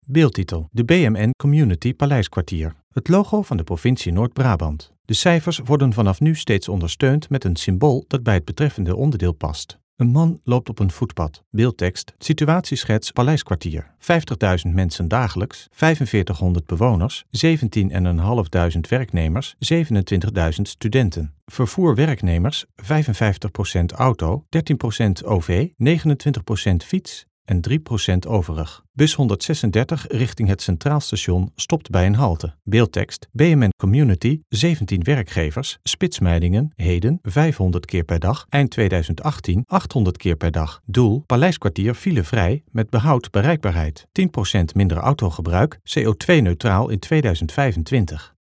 Beeldtitel: de BMN Community Paleiskwartier. Het logo van de provincie Noord-Brabant. De cijfers worden vanaf nu steeds ondersteund met een symbool dat bij het betreffende onderdeel past. Een man loopt op een voetpad. Beeldtekst: situatieschets Paleiskwartier. 50.000 mensen dagelijks, 4500 bewoners, 17.500 werknemers, 27.000 studenten. Vervoer werknemers: 55% auto, 13% OV, 29% fiets en 3% overig. Bus 136 richting het Centraal Station stopt bij een halte. Beeldtekst: BMN Community, 17 werkgevers, spitsmijdingen, heden 500 keer per dag, eind 2018 800 keer per dag. Doel: Paleiskwartier filevrij met behoud bereikbaarheid, 10% minder autogebruik, CO2-neutraal in 2025.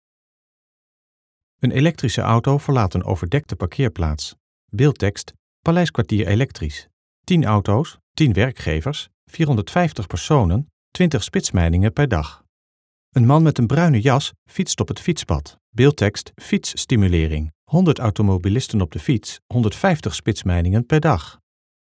Een elektrische auto verlaat een overdekte parkeerplaats. Beeldtekst: Paleiskwartier elektrisch. 10 auto's, 10 werkgevers, 450 personen, 20 spitsmijdingen per dag. Een man met een bruine jas fietst op het fietspad. Beeldtekst: fietsstimulering. 100 automobilisten op de fiets, 150 spitsmijdingen per dag.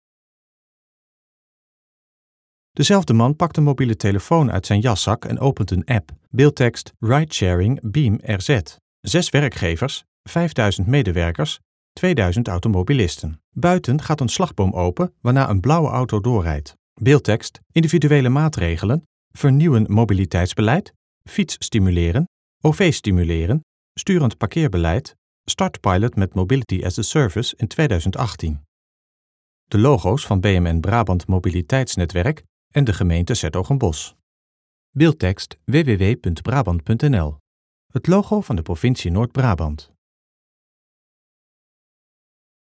Dezelfde man pakt een mobiele telefoon uit zijn jaszak en opent een app. Beeldtekst: ridesharing Beam RZ. 6 werkgevers, 5000 medewerkers, 2000 automobilisten. Buiten gaat een slagboom open, waarna een blauwe auto doorrijdt. Beeldtekst: individuele maatregelen, vernieuwen mobiliteitsbeleid, fiets stimuleren, OV stimuleren, sturend parkeerbeleid, startpilot met Mobility as a Service in 2018. De logo's van BMN Brabant Mobiliteitsnetwerk en de gemeente 's-Hertogenbosch. Beeldtekst: www.brabant.nl. Het logo van de provincie Noord-Brabant.